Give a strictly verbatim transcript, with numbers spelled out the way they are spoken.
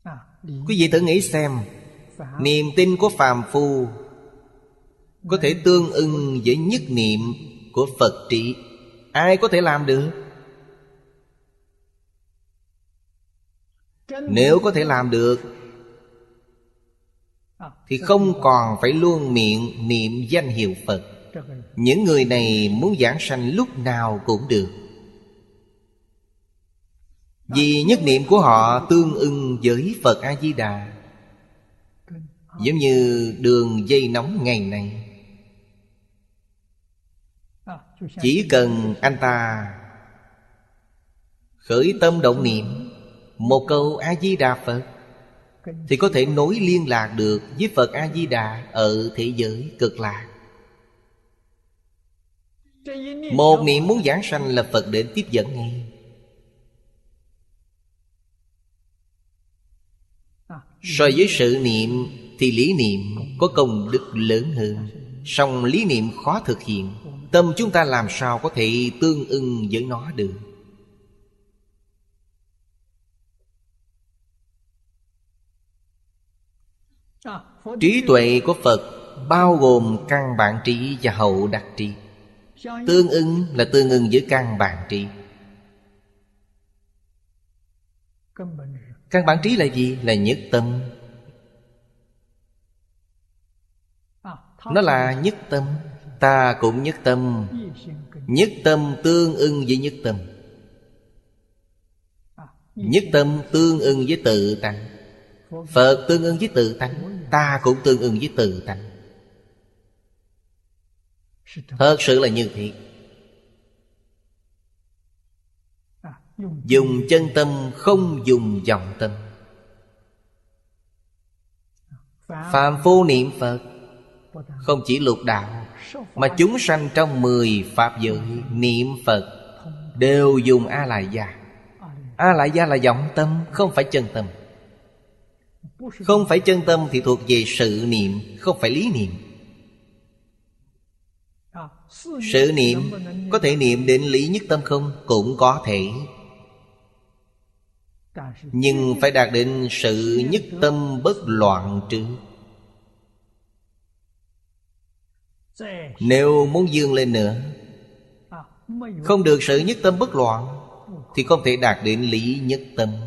Quý vị thử nghĩ xem, niềm tin của phàm phu có thể tương ưng với nhất niệm của Phật trị. Ai có thể làm được? Nếu có thể làm được thì không còn phải luôn miệng niệm danh hiệu Phật. Những người này muốn giảng sanh lúc nào cũng được, vì nhất niệm của họ tương ưng với Phật A-di-đà. Giống như đường dây nóng ngày nay, chỉ cần anh ta khởi tâm động niệm một câu A-di-đà Phật thì có thể nối liên lạc được với Phật A-di-đà ở thế giới Cực Lạc. Một niệm muốn giảng sanh là Phật đến tiếp dẫn ngay. So với sự niệm thì lý niệm có công đức lớn hơn, song lý niệm khó thực hiện. Tâm chúng ta làm sao có thể tương ưng với nó được? Trí tuệ của Phật bao gồm căn bản trí và hậu đắc trí. Tương ưng là tương ưng với căn bản trí. Căn bản trí là gì? Là nhất tâm. Nó là nhất tâm. Ta cũng nhất tâm. Nhất tâm tương ưng với nhất tâm. Nhất tâm tương ưng với tự tánh. Phật tương ưng với tự tánh, ta cũng tương ưng với tự tánh. Thật sự là như thế. Dùng chân tâm, không dùng vọng tâm. Phàm phu niệm Phật không chỉ lục đạo, mà chúng sanh trong mười pháp giới niệm Phật đều dùng A-lại gia. A-lại gia là vọng tâm, không phải chân tâm. Không phải chân tâm thì thuộc về sự niệm, không phải lý niệm. Sự niệm có thể niệm đến lý nhất tâm không? Cũng có thể. Nhưng phải đạt đến sự nhất tâm bất loạn trước. Nếu muốn vươn lên nữa, không được sự nhất tâm bất loạn thì không thể đạt đến lý nhất tâm.